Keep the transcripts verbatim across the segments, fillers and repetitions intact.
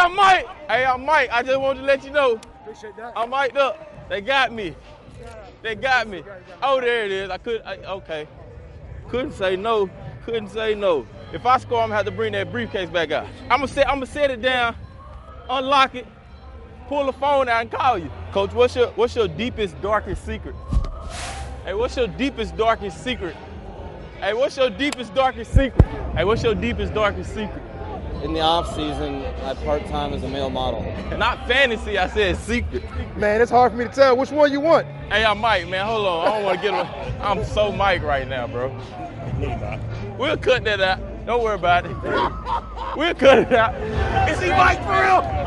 I'm Mike. Hey, I'm Mike. I just wanted to let you know. Appreciate that. I'm mic'd up. They got me. They got me. Oh, there it is. I could. I, okay. Couldn't say no. Couldn't say no. If I score, I'm gonna have to bring that briefcase back out. I'm gonna set. I'm gonna set it down, unlock it, pull the phone out, and call you. Coach, what's your what's your deepest, darkest secret? Hey, what's your deepest, darkest secret? Hey, what's your deepest, darkest secret? Hey, what's your deepest, darkest secret? In the off season, I part time as a male model. Not fantasy. I said secret. Man, it's hard for me to tell which one you want. Hey, I'm Mike, man. Hold on. I don't want to get away. I'm so Mike right now, bro. We'll cut that out. Don't worry about it. We'll cut it out. Is he Mike for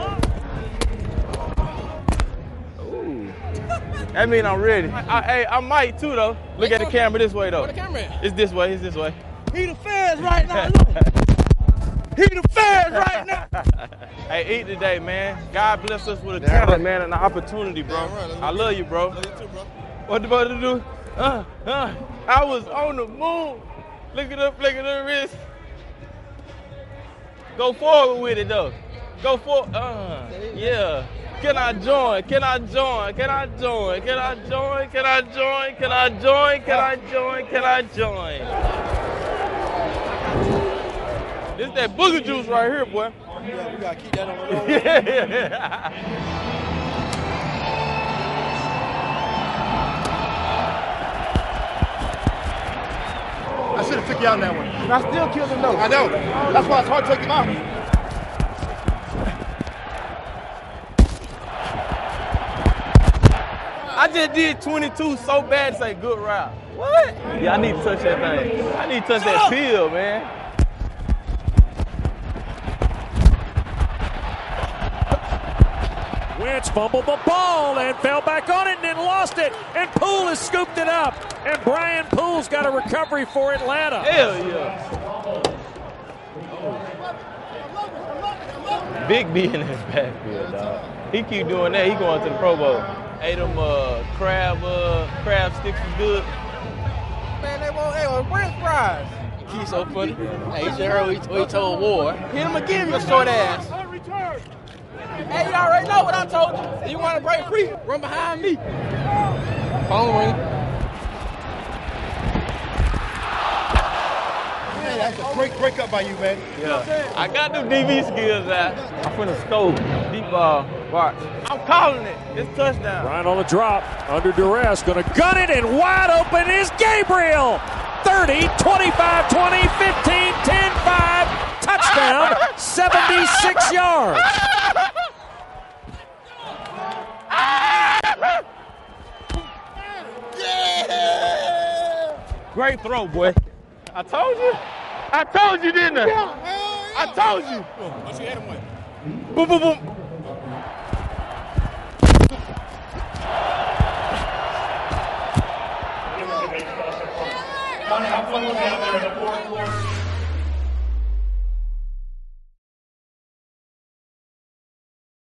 real? Ooh. That mean I'm ready. I, I, hey, I'm Mike too, though. Look at the camera this way, though. Where the camera at? It's this way. It's this way. He the feds right now. Look. He the feds right now. Hey, eat today, man. God bless us with a talent, man, and an opportunity, bro. Right, I love you, bro. Love you too, bro. What about to do? Uh, uh, I was on the moon. Look at the flick of the wrist. Go forward with it, though. Go forward. Uh, yeah. Can I join? Can I join? Can I join? Can I join? Can I join? Can I join? Can I join? Can I join? This that booger juice right here, boy. Yeah, we gotta keep that on the road. Yeah. I should have took you out in that one. And I still killed him though. I know. That's why it's hard to take him out. I just did twenty-two so bad to say good route. What? Yeah, I need to touch that thing. I need to touch that pill, man. Wentz fumbled the ball and fell back on it and then lost it. And Poole has scooped it up. And Brian Poole's got a recovery for Atlanta. Hell yeah. Big B in his backfield, dog. He keep doing that. He going to the Pro Bowl. Ate them uh, crab, uh, crab sticks was good. Man, they want, they want French fries. He's so funny. Hey, you should heard what he, what he told Ward. Hit him again, your short ass. Hey, you already know what I told you. If you want to break free, run behind me. Phone ring. Man, that's a great breakup by you, man. Yeah. I got them D V skills out. I'm finna scope. Deep ball. Watch. I'm calling it. It's touchdown. Bryant on the drop, under duress, gonna gun it, and wide open is Gabriel. thirty, twenty-five, twenty, fifteen, ten, five, touchdown, seventy-six yards. Great throw, boy. I told you. I told you, didn't I? I told you. What you hit him with? Boom, boom, boom. How fun was it out there in the fourth quarter?